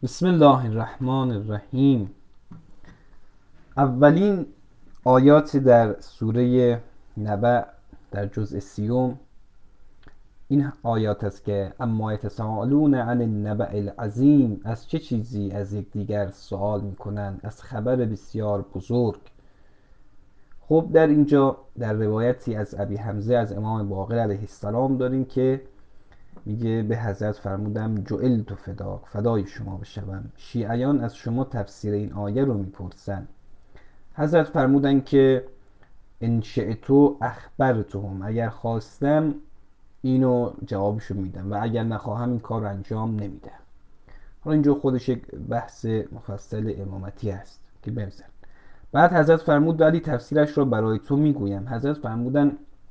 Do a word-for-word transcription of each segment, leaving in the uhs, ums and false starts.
بسم الله الرحمن الرحیم. اولین آیات در سوره نبأ در جزء سیوم این آیات است که اما یتساءلون عن النبأ العظیم، از چه چیزی از یکدیگر سوال میکنند، از خبر بسیار بزرگ. خب در اینجا در روایتی از ابی حمزه از امام باقر علیه السلام داریم که میگه به حضرت فرمودم جعلت فداک، فدای شما بشوم. شیعیان از شما تفسیر این آیه رو میپرسن. حضرت فرمودن که ان شئتو اخبرتهم، اگر خواستم اینو جوابشو میدم و اگر نخواهم این کار رو انجام نمیدم. حالا اینجا خودش یک بحث مفصل امامتی هست که بمزن. بعد حضرت فرمود ولی تفسیرش رو برای تو میگویم. حضرت فرمودن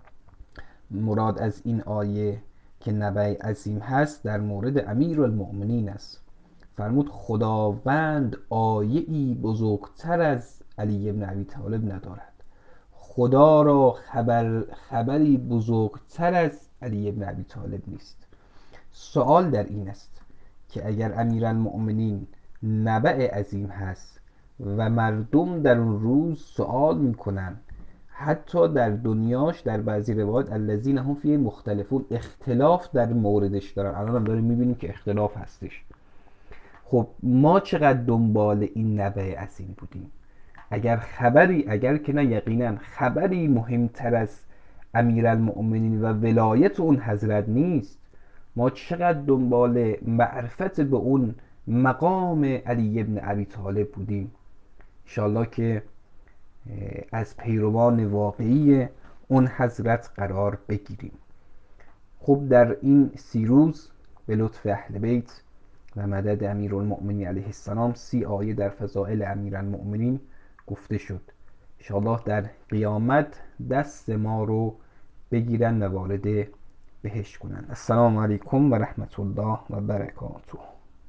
مراد از این آیه که نبأ عظیم هست در مورد امیرالمؤمنین است. فرمود خداوند آیه ای بزرگتر از علی بن ابی طالب ندارد. خدا را خبر خبری بزرگتر از علی بن ابی طالب نیست. سوال در این است که اگر امیرالمؤمنین نبأ عظیم هست و مردم در اون روز سوال میکنن، حتی در دنیاش در بعضی روایات الذین هم فیه مختلفون، اختلاف در موردش دارن. الان هم داریم میبینیم که اختلاف هستش. خب ما چقدر دنبال این نبأ عظیم بودیم؟ اگر خبری، اگر که نه یقینا خبری مهمتر از امیرالمؤمنین و ولایت اون حضرت نیست، ما چقدر دنبال معرفت به اون مقام علی ابن ابی طالب بودیم. انشاءالله که از پیروان واقعی اون حضرت قرار بگیریم. خب در این سی روز به لطف اهل بیت و مدد امیرالمؤمنین علیه السلام سی آیه در فضائل امیرالمؤمنین گفته شد. انشاءالله در قیامت دست ما رو بگیرن و وارد بهشت کنن. السلام علیکم و رحمت الله و برکاته.